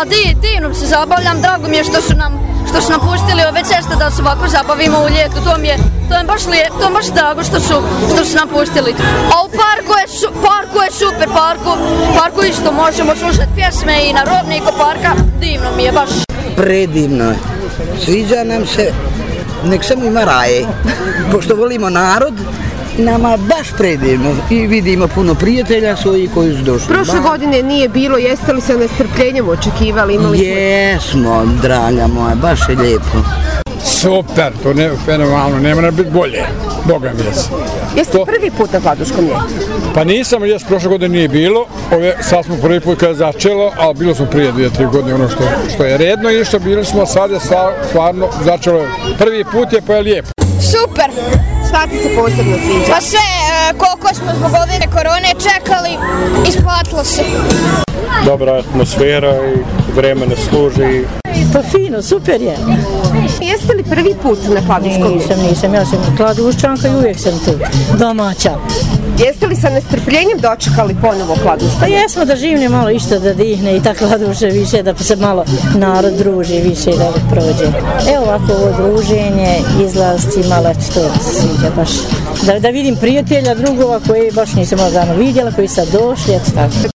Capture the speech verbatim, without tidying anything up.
A di, divno se zabavljam, drago mi je što su nam, što su nam pustili ove ceste da se ovako zabavimo u ljetu, to mi je, to je baš, lije, to je baš drago što su, što su nam pustili. A u parku je, su, parku je super, parku, parku isto možemo slušati pjesme i na Robniku parka, divno mi je baš. Predivno je, sviđa nam se, nek samo ima raje, pošto volimo narod. Nama je baš predivno i vidimo puno prijatelja svojih koji su došli. Prošle ba... godine nije bilo, jeste li se nestrpljenjem očekivali? Imali Jesmo, smo, draga moja, baš je lijepo. Super, to je fenomenalno, ne mora biti bolje, Boga mi jes. Jeste to... prvi put na Kladuškom ljetu? Pa nisam, jes, prošle godine nije bilo, ove, sad smo prvi put kada je začelo, ali bilo smo prije dvije, tri godine ono što, što je redno i što bili smo, sad je stvarno začelo, prvi put je pa je lijepo. Super! Šta ti se posebno sviđa? Pa sve, koliko smo zbog ove korone čekali, isplatilo se. Dobra atmosfera i vreme ne služi. Pa fino, super je. Jeste li prvi put na Kladuškom? Nisam, nisam, ja sam Kladuščanka i uvijek sam tu, domaća. Jeste li sa nestrpljenjem dočekali ponovo Kladušku? Pa jesmo da živne malo išto da dihne i ta Kladuša više, da se malo narod druži više i da prođe. Evo ovako ovo druženje, izlasci, malo eto to se sviđa baš. Da, da vidim prijatelja drugova koji baš nisam odavno vidjela, koji sad došli, eto tako.